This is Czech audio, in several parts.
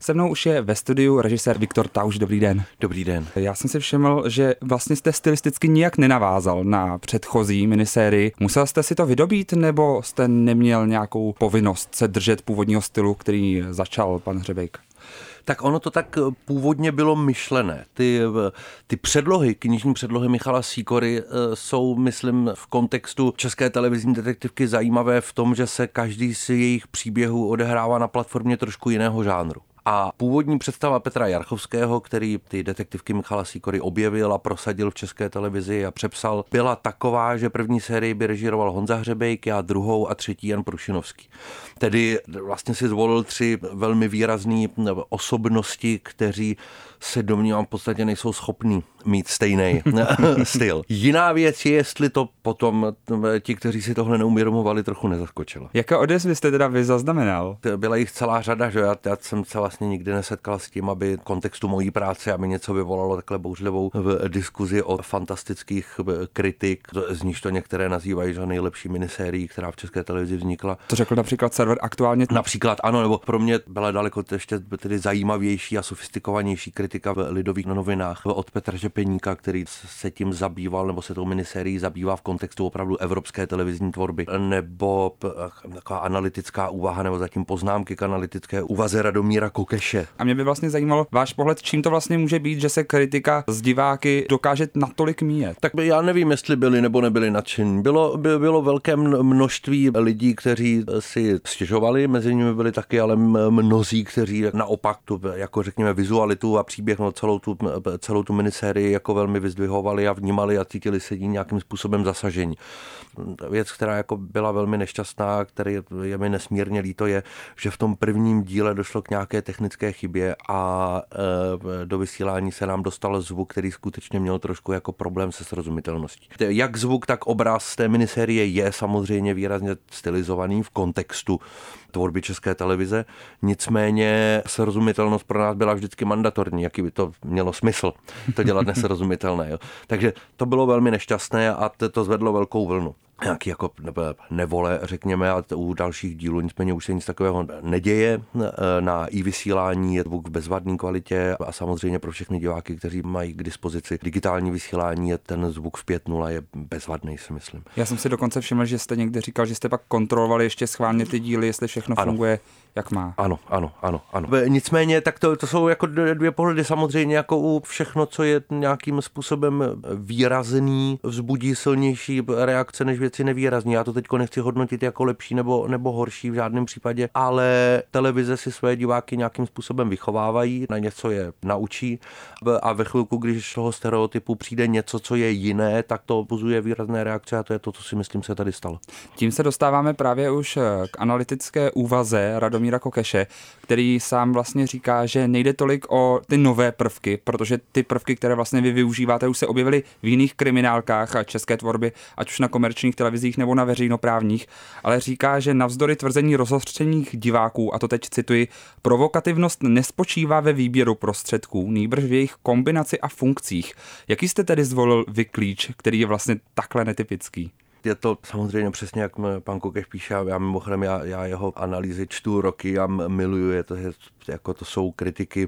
Se mnou už je ve studiu režisér Viktor Tauš. Dobrý den. Dobrý den. Já jsem si všiml, že vlastně jste stylisticky nijak nenavázal na předchozí minisérii. Musel jste si to vydobít, nebo jste neměl nějakou povinnost se držet původního stylu, který začal pan Hřebejk? Tak ono to tak původně bylo myšlené. Ty předlohy, knižní předlohy Michala Sýkory jsou, myslím, v kontextu české televizní detektivky zajímavé v tom, že se každý z jejich příběhů odehrává na platformě trošku jiného žánru. A původní představa Petra Jarchovského, který ty detektivky Michala Sýkory objevil a prosadil v české televizi a přepsal, byla taková, že první sérii by režíroval Honza Hřebejk, já druhou a třetí Jan Prušinovský. Tedy vlastně si zvolil 3 velmi výrazné osobnosti, kteří se domnívám v podstatě nejsou schopní mít stejný styl. Jiná věc je, jestli to potom ti, kteří si tohle neuvědomovali, trochu nezaskočilo. Jaké odezvy jste teda vy zaznamenal? Byla jich celá řada, že já jsem se vlastně nikdy nesetkal s tím, aby v kontextu mojí práce, aby něco vyvolalo takhle bouřlivou v diskuzi od fantastických kritik, z níž to některé nazývají, že nejlepší minisérií, která v české televizi vznikla. To řekl například server Aktuálně? Například ano, nebo pro mě byla daleko ještě tedy zajímavější a sofistikovanější kritika v Lidových novinách od Petra Řepeníka, který se tím zabýval, nebo se tou minisérií zabývá v kontextu opravdu evropské televizní tvorby, nebo taková analytická úvaha, nebo zatím poznámky k analytické úvaze Radomíra Kokeše. A mě by vlastně zajímalo váš pohled, čím to vlastně může být, že se kritika z diváky dokáže natolik míjet. Tak já nevím, jestli byli nebo nebyli nadšení. Bylo velké množství lidí, kteří si stěžovali, mezi nimi byli taky ale mnozí, kteří naopak tu, jako řekněme, vizualitu a příběh, no, celou tu minisérii jako velmi vyzdvihovali a vnímali a cítili se jí nějakým způsobem zasažení. Věc, která jako byla velmi nešťastná, který je mi nesmírně líto, je, že v tom prvním díle došlo k nějaké technické chybě a do vysílání se nám dostal zvuk, který skutečně měl trošku jako problém se srozumitelností. Jak zvuk, tak obraz z té minisérie je samozřejmě výrazně stylizovaný v kontextu tvorby české televize, nicméně srozumitelnost pro nás byla vždycky mandatorní, jaký by to mělo smysl to dělat nesrozumitelné. Jo. Takže to bylo velmi nešťastné a to zvedlo velkou vlnu. Nějaký jako nevole, řekněme, a u dalších dílů nicméně už se nic takového neděje. Na i-vysílání je zvuk v bezvadné kvalitě a samozřejmě pro všechny diváky, kteří mají k dispozici digitální vysílání, je ten zvuk v 5.0 je bezvadný, si myslím. Já jsem si dokonce všiml, že jste někde říkal, že jste pak kontrolovali ještě schválně ty díly, jestli všechno funguje, jak má. Ano. Nicméně, tak to jsou jako 2 pohledy samozřejmě, jako u všechno, co je nějakým způsobem výrazný, vzbudí silnější reakce než věci nevýrazný. Já to teďko nechci hodnotit jako lepší nebo horší v žádném případě, ale televize si své diváky nějakým způsobem vychovávají, na něco je naučí a ve chvilku, když z toho stereotypu přijde něco, co je jiné, tak to pozuje výrazné reakce a to je to, co si myslím se tady stalo. Tím se dostáváme právě už k analytické úvaze Radomíra Kokeše, který sám vlastně říká, že nejde tolik o ty nové prvky, protože ty prvky, které vlastně vy využíváte, už se objevily v jiných kriminálkách a české tvorby, ať už na komerčních televizích nebo na veřejnoprávních, ale říká, že navzdory tvrzení rozhořčených diváků, a to teď cituji, provokativnost nespočívá ve výběru prostředků, nýbrž v jejich kombinaci a funkcích. Jaký jste tedy zvolil vy klíč, který je vlastně takhle netypický? Je to samozřejmě přesně, jak pan Kokeš píše, já mimochodem, já jeho analýzy čtu roky a miluju, to jsou kritiky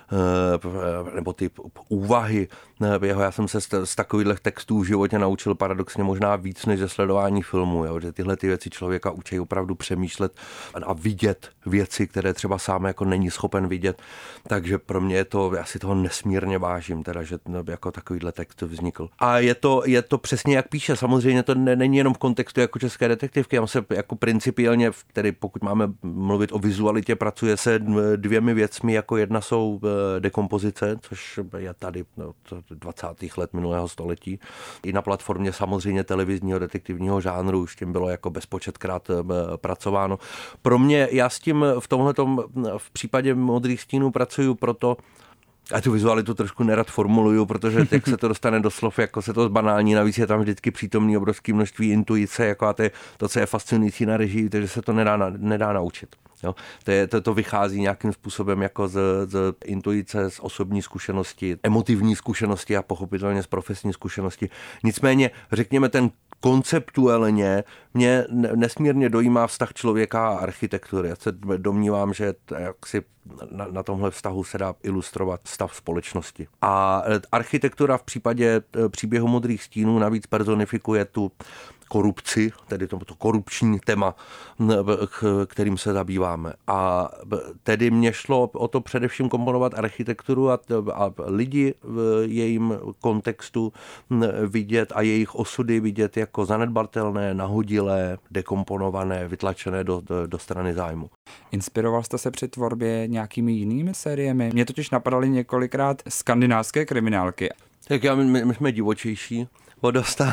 nebo ty úvahy jeho. Já jsem se z takových textů v životě naučil paradoxně možná víc než ze sledování filmů, jo? Že tyhle ty věci člověka učí opravdu přemýšlet a vidět věci, které třeba sám jako není schopen vidět. Takže pro mě je to, já si toho nesmírně vážím, teda, že jako takovýhle text vznikl. A je to přesně jak píše, samozřejmě to není jenom v kontextu jako české detektivky, já se jako principiálně, tedy pokud máme mluvit o vizualitě, pracuje se 2 věcmi, jako jedna jsou dekompozice, což je tady 20. let minulého století. I na platformě samozřejmě televizního detektivního žánru už tím bylo jako bezpočetkrát pracováno. Pro mě, já s tím v případě Modrých stínů pracuju proto, a tu vizualitu trošku nerad formuluju, protože jak se to dostane do slov, jako se to zbanální, navíc je tam vždycky přítomný obrovské množství intuice, jako a to, co je fascinující na režii, takže se to nedá naučit. Jo? To vychází nějakým způsobem jako z intuice, z osobní zkušenosti, emotivní zkušenosti a pochopitelně z profesní zkušenosti. Nicméně, řekněme, konceptuálně mě nesmírně dojímá vztah člověka a architektury. Já se domnívám, že jaksi na tomhle vztahu se dá ilustrovat stav společnosti. A architektura v případě Příběhu modrých stínů navíc personifikuje tu korupci, tedy to korupční téma, kterým se zabýváme. A tedy mě šlo o to především komponovat architekturu a lidi v jejím kontextu vidět a jejich osudy vidět jako zanedbatelné, nahodilé, dekomponované, vytlačené do strany zájmu. Inspiroval jste se při tvorbě nějakými jinými sériemi? Mě totiž napadaly několikrát skandinávské kriminálky. Tak my jsme divočejší, podosta,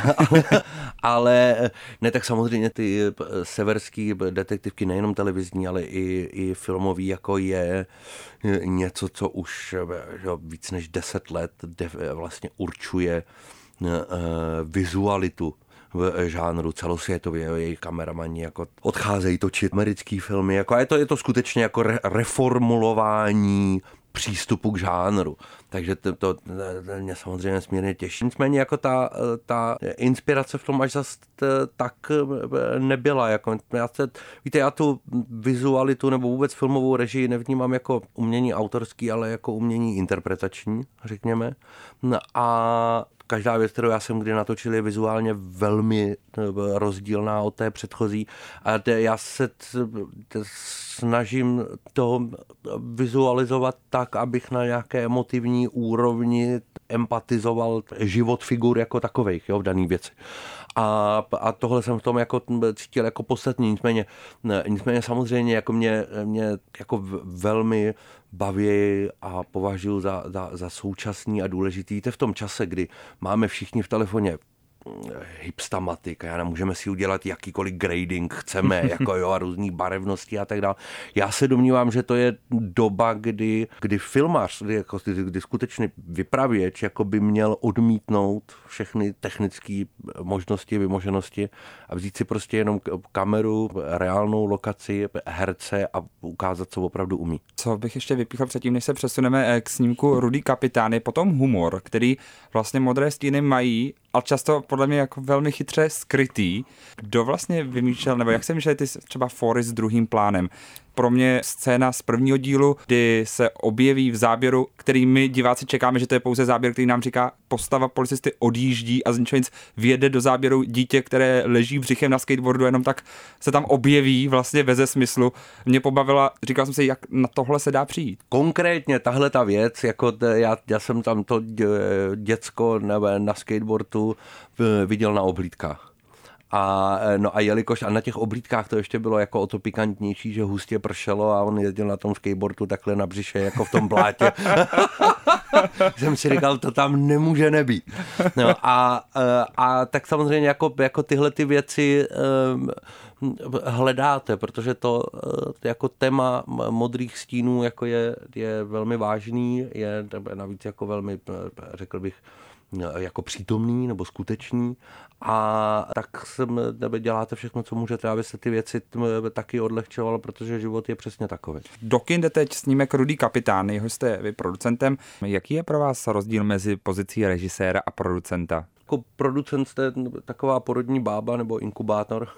ale ne, tak samozřejmě ty severský detektivky, nejenom televizní, ale i filmový, jako je něco, co už víc než 10 let vlastně určuje vizualitu v žánru celosvětově, její kameramani jako odcházejí točit americký filmy, jako a je to skutečně jako reformulování přístupu k žánru. Takže to mě samozřejmě smírně těší. Nicméně jako ta inspirace v tom až zase tak nebyla. Jako já tu vizualitu nebo vůbec filmovou režii nevnímám jako umění autorský, ale jako umění interpretační, řekněme. A každá věc, kterou já jsem kdy natočil, je vizuálně velmi rozdílná od té předchozí. A já se snažím to vizualizovat tak, abych na nějaké emotivní úrovni empatizoval život figur jako takových, v daný věci. A tohle jsem v tom jako cítil jako podstatný. Nicméně samozřejmě jako mě jako velmi baví a považuji za současný a důležitý. Víte, v tom čase, kdy máme všichni v telefoně Hipstamatic a můžeme si udělat jakýkoliv grading chceme, jako a různý barevnosti a tak dále. Já se domnívám, že to je doba, kdy filmař, kdy skutečně vypravěč jako by měl odmítnout všechny technické možnosti, vymoženosti a vzít si prostě jenom kameru, reálnou lokaci, herce a ukázat, co opravdu umí. Co bych ještě vypíchl předtím, než se přesuneme k snímku Rudý kapitán, je potom humor, který vlastně Modré stíny mají, ale často podle mě jako velmi chytře skrytý. Kdo vlastně vymýšlel, nebo jak se myšleli ty třeba fóry s druhým plánem? Pro mě scéna z prvního dílu, kdy se objeví v záběru, který my diváci čekáme, že to je pouze záběr, který nám říká, postava policisty odjíždí a z ničeho nic vjede do záběru dítě, které leží břichem na skateboardu, jenom tak se tam objeví vlastně beze smyslu. Mě pobavila, říkal jsem si, jak na tohle se dá přijít. Konkrétně tahle ta věc, jako já jsem tam to děcko na skateboardu viděl na oblídkách. A jelikož na těch oblídkách to ještě bylo jako o to pikantnější, že hustě pršelo a on jezdil na tom skateboardu takhle na břiše, jako v tom blátě. Jsem si říkal, to tam nemůže nebýt. No, a tak samozřejmě jako tyhle ty věci hledáte, protože to jako téma Modrých stínů jako je velmi vážný, je navíc jako velmi, řekl bych, jako přítomný nebo skutečný a tak děláte všechno, co můžete, aby se ty věci taky odlehčovalo, protože život je přesně takový. Do kin jde teď snímek Rudý kapitán, jeho jste vy producentem. Jaký je pro vás rozdíl mezi pozicí režiséra a producenta? Jako producent jste taková porodní bába nebo inkubátor,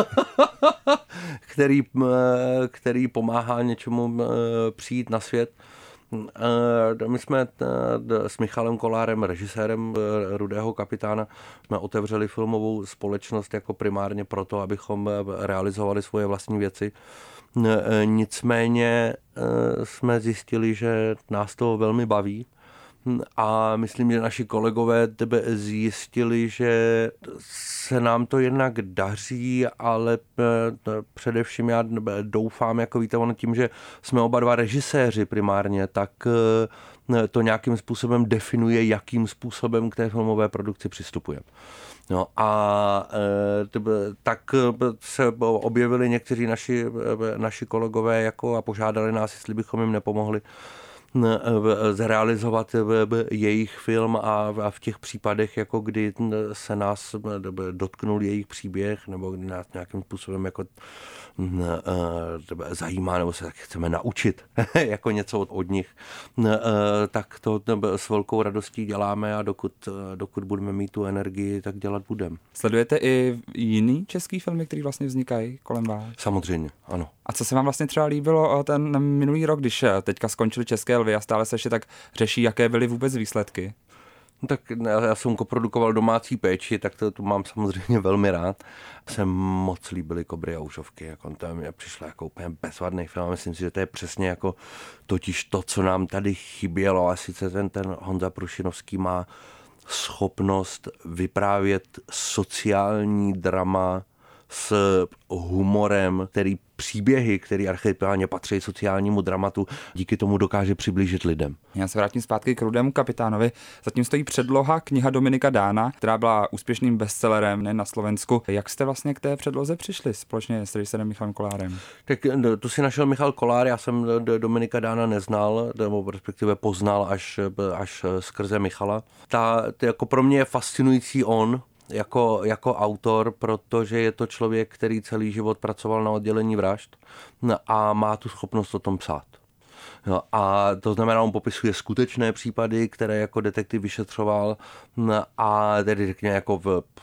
který pomáhá něčemu přijít na svět. My jsme s Michalem Kolárem, režisérem Rudého kapitána, jsme otevřeli filmovou společnost jako primárně proto, abychom realizovali svoje vlastní věci. Nicméně jsme zjistili, že nás to velmi baví a myslím, že naši kolegové zjistili, že se nám to jednak daří, ale především já doufám, jako víte, ono tím, že jsme oba dva režiséři primárně, tak to nějakým způsobem definuje, jakým způsobem k té filmové produkci přistupujeme. No a tak se objevili někteří naši kolegové jako a požádali nás, jestli bychom jim nepomohli zrealizovat jejich film a v těch případech, jako kdy se nás dotknul jejich příběh, nebo kdy nás nějakým způsobem jako zajímá, nebo se tak chceme naučit jako něco od nich, tak to s velkou radostí děláme a dokud budeme mít tu energii, tak dělat budeme. Sledujete i jiný český filmy, které vlastně vznikají kolem vás? Samozřejmě, ano. A co se vám vlastně třeba líbilo ten minulý rok, když teďka skončily České lvy a stále se ještě tak řeší, jaké byly vůbec výsledky? Tak já jsem koprodukoval Domácí péči, tak to mám samozřejmě velmi rád. Se moc líbily Kobry a Užovky, jako to mi přišlo jako úplně bezvadný film. Myslím si, že to je přesně jako totiž to, co nám tady chybělo. A sice ten Honza Prušinovský má schopnost vyprávět sociální drama s humorem, příběhy, který archetypálně patří sociálnímu dramatu, díky tomu dokáže přiblížit lidem. Já se vrátím zpátky k Rudému kapitánovi. Zatím stojí předloha kniha Dominika Dána, která byla úspěšným bestsellerem na Slovensku. Jak jste vlastně k té předloze přišli společně s režisérem Michalem Kolárem? Tak tu si našel Michal Kolár, já jsem Dominika Dána neznal, nebo respektive poznal až skrze Michala. Jako pro mě je fascinující on, jako autor, protože je to člověk, který celý život pracoval na oddělení vražd a má tu schopnost o tom psát. No, a to znamená, on popisuje skutečné případy, které jako detektiv vyšetřoval a tedy řekněme jako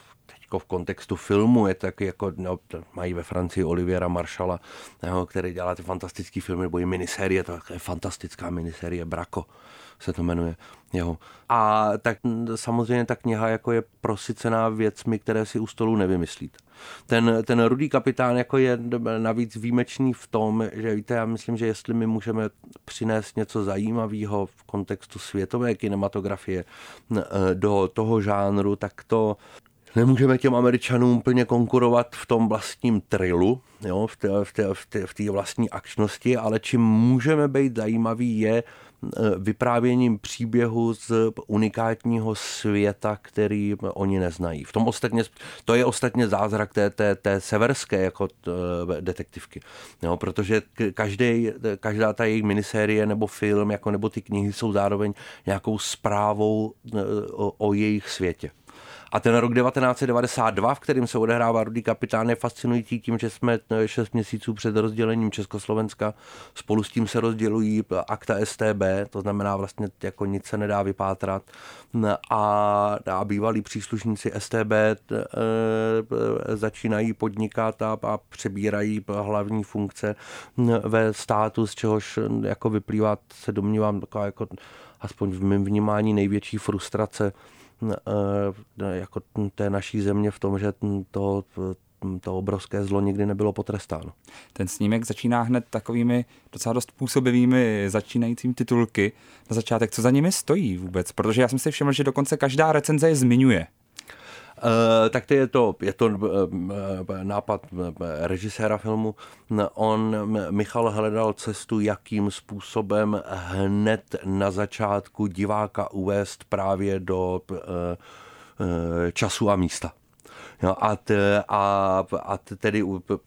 v kontextu filmu je tak jako, mají ve Francii Oliviera Marshalla, který dělá ty fantastický filmy, nebo i minisérie, to je fantastická minisérie Brako se to jmenuje. Jo. A tak samozřejmě ta kniha jako je prosycená věcmi, které si u stolu nevymyslíte. Ten Rudý kapitán jako je navíc výjimečný v tom, že víte, já myslím, že jestli my můžeme přinést něco zajímavého v kontextu světové kinematografie do toho žánru, tak to nemůžeme těm Američanům úplně konkurovat v tom vlastním thrillu, jo, v té vlastní akčnosti, ale čím můžeme být zajímavý je vyprávěním příběhu z unikátního světa, který oni neznají. V tom to je ostatně zázrak té severské jako detektivky. Jo, protože každá ta jejich minisérie nebo film, jako nebo ty knihy jsou zároveň nějakou zprávou o jejich světě. A ten rok 1992, v kterém se odehrává Rudý kapitán, je fascinující tím, že jsme 6 měsíců před rozdělením Československa. Spolu s tím se rozdělují akta StB, to znamená vlastně jako nic se nedá vypátrat. A bývalí příslušníci StB začínají podnikat a přebírají hlavní funkce ve státu, z čehož jako vyplývá, se domnívám, taková jako aspoň v mém vnímání největší frustrace jako té naší země v tom, že to obrovské zlo nikdy nebylo potrestáno. Ten snímek začíná hned takovými docela dost působivými začínajícími titulky na začátek. Co za nimi stojí vůbec? Protože já jsem si všiml, že dokonce každá recenze je zmiňuje. Tak je to nápad režiséra filmu. Michal hledal cestu, jakým způsobem hned na začátku diváka uvést právě do času a místa. Jo, a tedy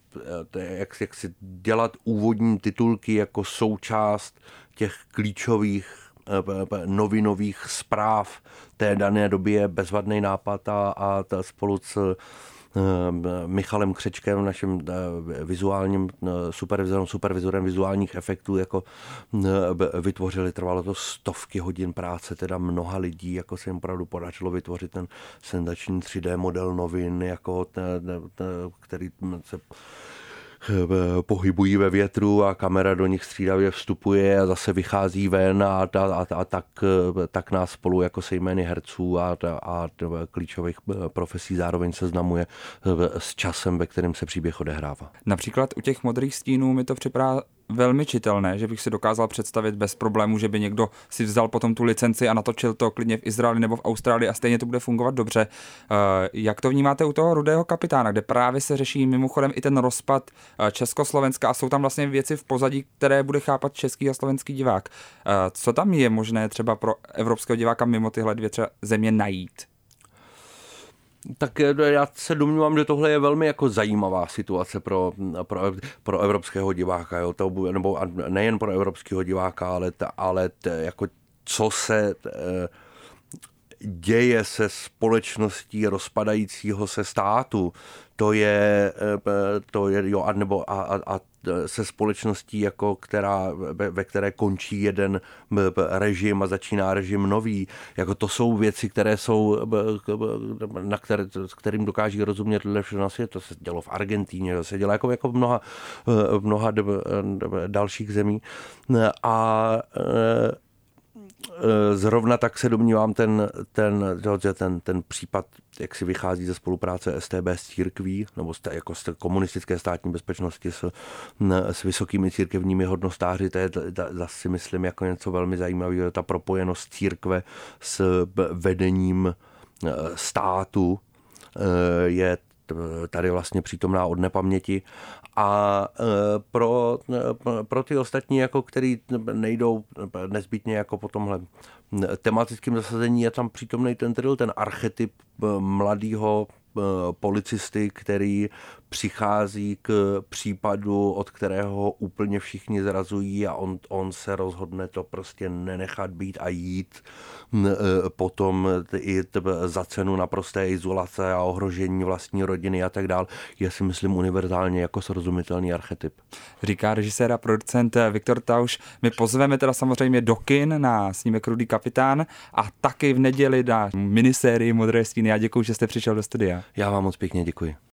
jak si dělat úvodní titulky jako součást těch klíčových novinových zpráv té dané doby je bezvadný nápad a spolu s Michalem Křečkem, naším vizuálním supervizorem vizuálních efektů, jako vytvořili, trvalo to stovky hodin práce, teda mnoha lidí, jako se jim opravdu podařilo vytvořit ten senzační 3D model novin, jako který se pohybují ve větru a kamera do nich střídavě vstupuje a zase vychází ven a tak nás spolu jako se jmény herců a klíčových profesí zároveň seznamuje s časem, ve kterém se příběh odehrává. Například u těch Modrých stínů mi to připadá velmi čitelné, že bych si dokázal představit bez problému, že by někdo si vzal potom tu licenci a natočil to klidně v Izraeli nebo v Austrálii a stejně to bude fungovat dobře. Jak to vnímáte u toho Rudého kapitána, kde právě se řeší mimochodem i ten rozpad Československa a jsou tam vlastně věci v pozadí, které bude chápat český a slovenský divák. Co tam je možné třeba pro evropského diváka mimo tyhle dvě třeba země najít? Tak já se domnívám, že tohle je velmi jako zajímavá situace pro evropského diváka, jo? Nebo nejen pro evropského diváka, ale jako co se děje se společností rozpadajícího se státu, to je jo, a se společností, jako ve které končí jeden režim a začíná režim nový. Jako to jsou věci, které jsou, kterým dokáží rozumět lidé všude na světě. To se dělo v Argentíně, to se dělo jako v mnoha dalších zemí. A zrovna tak se domnívám ten případ, jak si vychází ze spolupráce StB s církví, nebo jako z komunistické státní bezpečnosti s vysokými církevními hodnostáři, to je zase myslím jako něco velmi zajímavého, ta propojenost církve s vedením státu je tady vlastně přítomná od nepaměti. A pro ty ostatní, jako který nejdou nezbytně jako po tomhle tematickém zasazení, je tam přítomný ten archetyp mladého policisty, který přichází k případu, od kterého úplně všichni zrazují a on se rozhodne to prostě nenechat být a jít potom i za cenu naprosté izolace a ohrožení vlastní rodiny a tak dál, je si myslím univerzálně jako srozumitelný archetyp. Říká režisér a producent Viktor Tauš. My pozveme teda samozřejmě do kin na snímek Rudý kapitán a taky v neděli na minisérii Modré stíny. Já děkuji, že jste přišel do studia. Já vám moc pěkně děkuji.